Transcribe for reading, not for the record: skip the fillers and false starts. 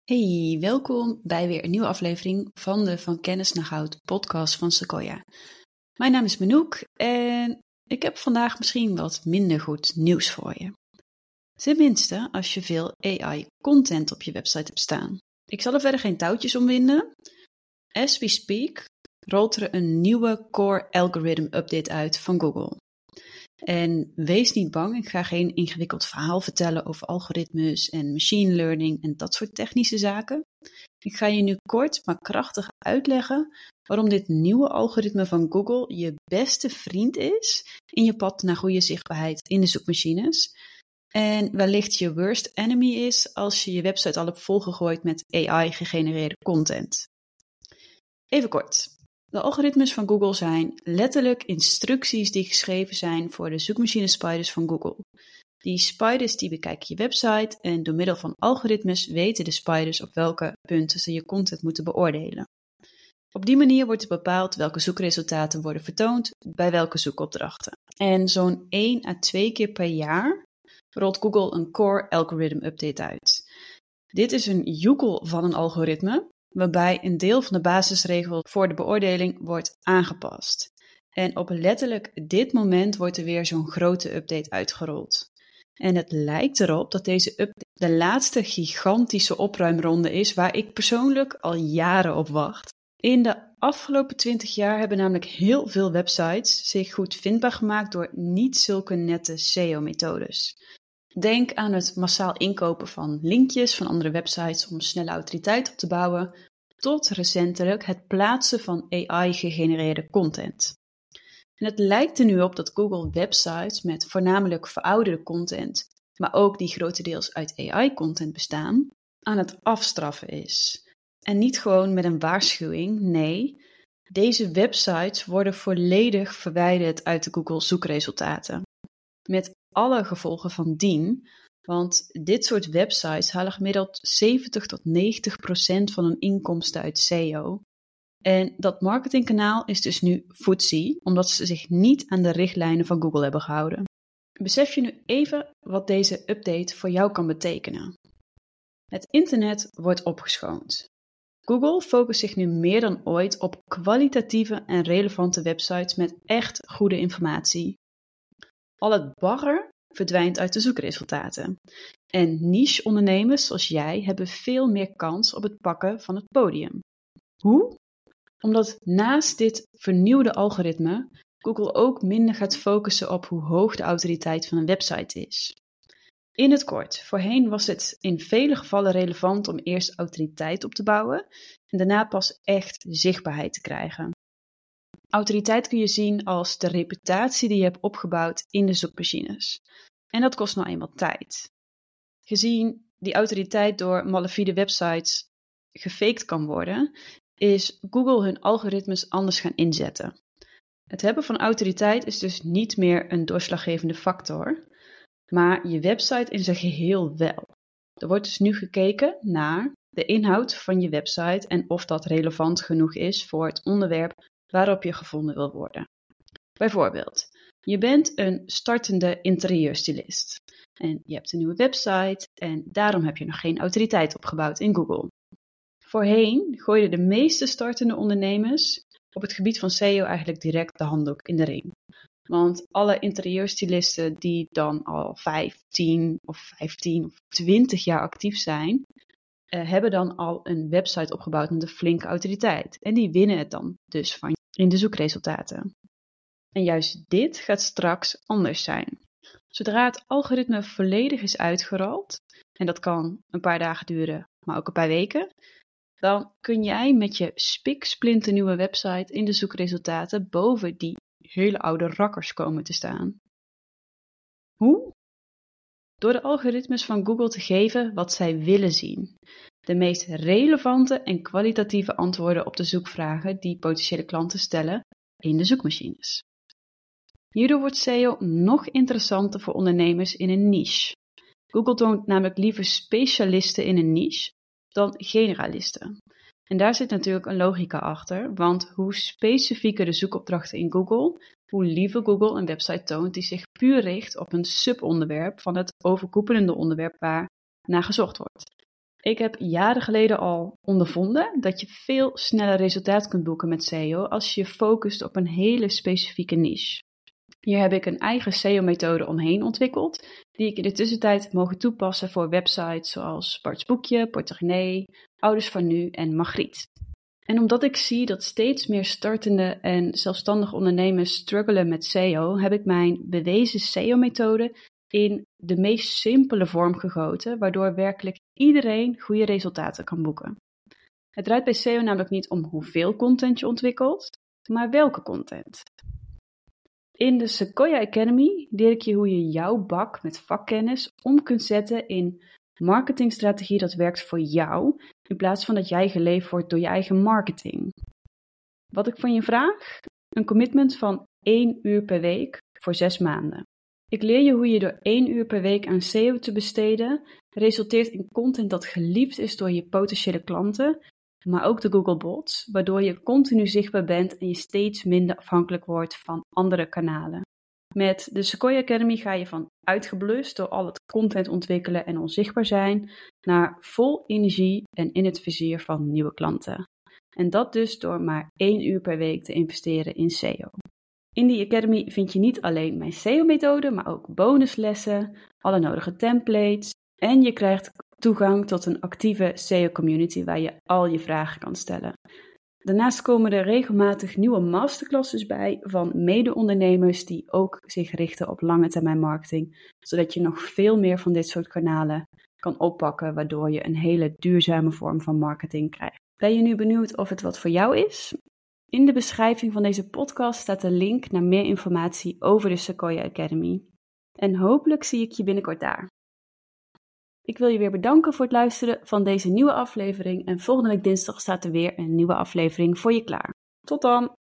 Hey, welkom bij weer een nieuwe aflevering van de Van Kennis naar Goud podcast van Sequoia. Mijn naam is Manouk en ik heb vandaag misschien wat minder goed nieuws voor je. Tenminste, als je veel AI-content op je website hebt staan. Ik zal er verder geen touwtjes om winden. As we speak rolt er een nieuwe Core Algorithm Update uit van Google. En wees niet bang, ik ga geen ingewikkeld verhaal vertellen over algoritmes en machine learning en dat soort technische zaken. Ik ga je nu kort maar krachtig uitleggen waarom dit nieuwe algoritme van Google je beste vriend is in je pad naar goede zichtbaarheid in de zoekmachines. En wellicht je worst enemy is als je je website al hebt volgegooid met AI-gegenereerde content. Even kort. De algoritmes van Google zijn letterlijk instructies die geschreven zijn voor de zoekmachine spiders van Google. Die spiders die bekijken je website en door middel van algoritmes weten de spiders op welke punten ze je content moeten beoordelen. Op die manier wordt er bepaald welke zoekresultaten worden vertoond bij welke zoekopdrachten. En zo'n 1 à 2 keer per jaar rolt Google een Core Algorithm Update uit. Dit is een joekel van een algoritme, waarbij een deel van de basisregel voor de beoordeling wordt aangepast. En op letterlijk dit moment wordt er weer zo'n grote update uitgerold. En het lijkt erop dat deze update de laatste gigantische opruimronde is waar ik persoonlijk al jaren op wacht. In de afgelopen 20 jaar hebben namelijk heel veel websites zich goed vindbaar gemaakt door niet zulke nette SEO-methodes. Denk aan het massaal inkopen van linkjes van andere websites om snelle autoriteit op te bouwen, tot recentelijk het plaatsen van AI-gegenereerde content. En het lijkt er nu op dat Google websites met voornamelijk verouderde content, maar ook die grotendeels uit AI-content bestaan, aan het afstraffen is. En niet gewoon met een waarschuwing, nee, deze websites worden volledig verwijderd uit de Google zoekresultaten. Met alle gevolgen van dien, want dit soort websites halen gemiddeld 70 tot 90% van hun inkomsten uit SEO. En dat marketingkanaal is dus nu footsie, omdat ze zich niet aan de richtlijnen van Google hebben gehouden. Besef je nu even wat deze update voor jou kan betekenen. Het internet wordt opgeschoond. Google focust zich nu meer dan ooit op kwalitatieve en relevante websites met echt goede informatie. Al het bagger verdwijnt uit de zoekresultaten. En niche-ondernemers zoals jij hebben veel meer kans op het pakken van het podium. Hoe? Omdat naast dit vernieuwde algoritme Google ook minder gaat focussen op hoe hoog de autoriteit van een website is. In het kort, voorheen was het in vele gevallen relevant om eerst autoriteit op te bouwen en daarna pas echt zichtbaarheid te krijgen. Autoriteit kun je zien als de reputatie die je hebt opgebouwd in de zoekmachines. En dat kost nou eenmaal tijd. Gezien die autoriteit door malafide websites gefaked kan worden, is Google hun algoritmes anders gaan inzetten. Het hebben van autoriteit is dus niet meer een doorslaggevende factor, maar je website in zijn geheel wel. Er wordt dus nu gekeken naar de inhoud van je website en of dat relevant genoeg is voor het onderwerp waarop je gevonden wil worden. Bijvoorbeeld, je bent een startende interieurstylist en je hebt een nieuwe website en daarom heb je nog geen autoriteit opgebouwd in Google. Voorheen gooiden de meeste startende ondernemers op het gebied van SEO eigenlijk direct de handdoek in de ring. Want alle interieurstylisten die dan al 15 of 20 jaar actief zijn, hebben dan al een website opgebouwd met een flinke autoriteit. En die winnen het dan dus van in de zoekresultaten. En juist dit gaat straks anders zijn. Zodra het algoritme volledig is uitgerold, en dat kan een paar dagen duren, maar ook een paar weken, dan kun jij met je spiksplinternieuwe website in de zoekresultaten boven die hele oude rakkers komen te staan. Hoe? Door de algoritmes van Google te geven wat zij willen zien. De meest relevante en kwalitatieve antwoorden op de zoekvragen die potentiële klanten stellen in de zoekmachines. Hierdoor wordt SEO nog interessanter voor ondernemers in een niche. Google toont namelijk liever specialisten in een niche dan generalisten. En daar zit natuurlijk een logica achter, want hoe specifieker de zoekopdrachten in Google, hoe liever Google een website toont die zich puur richt op een subonderwerp van het overkoepelende onderwerp waar naar gezocht wordt. Ik heb jaren geleden al ondervonden dat je veel sneller resultaat kunt boeken met SEO als je je focust op een hele specifieke niche. Hier heb ik een eigen SEO-methode omheen ontwikkeld, die ik in de tussentijd heb mogen toepassen voor websites zoals Bart's Boekje, Portemonnaie, Ouders van Nu en Margriet. En omdat ik zie dat steeds meer startende en zelfstandige ondernemers struggelen met SEO, heb ik mijn bewezen SEO-methode in de meest simpele vorm gegoten, waardoor werkelijk iedereen goede resultaten kan boeken. Het draait bij SEO namelijk niet om hoeveel content je ontwikkelt, maar welke content. In de Sequoia Academy leer ik je hoe je jouw bak met vakkennis om kunt zetten in marketingstrategie dat werkt voor jou, in plaats van dat jij geleefd wordt door je eigen marketing. Wat ik van je vraag? Een commitment van 1 uur per week voor 6 maanden. Ik leer je hoe je door 1 uur per week aan SEO te besteden resulteert in content dat geliefd is door je potentiële klanten, maar ook de Googlebots, waardoor je continu zichtbaar bent en je steeds minder afhankelijk wordt van andere kanalen. Met de Sequoia Academy ga je van uitgeblust door al het content ontwikkelen en onzichtbaar zijn, naar vol energie en in het vizier van nieuwe klanten. En dat dus door maar 1 uur per week te investeren in SEO. In die Academy vind je niet alleen mijn SEO-methode, maar ook bonuslessen, alle nodige templates en je krijgt toegang tot een actieve SEO-community waar je al je vragen kan stellen. Daarnaast komen er regelmatig nieuwe masterclasses bij van mede-ondernemers die ook zich richten op lange termijn marketing, zodat je nog veel meer van dit soort kanalen kan oppakken, waardoor je een hele duurzame vorm van marketing krijgt. Ben je nu benieuwd of het wat voor jou is? In de beschrijving van deze podcast staat een link naar meer informatie over de Sequoia Academy. En hopelijk zie ik je binnenkort daar. Ik wil je weer bedanken voor het luisteren van deze nieuwe aflevering en volgende week dinsdag staat er weer een nieuwe aflevering voor je klaar. Tot dan!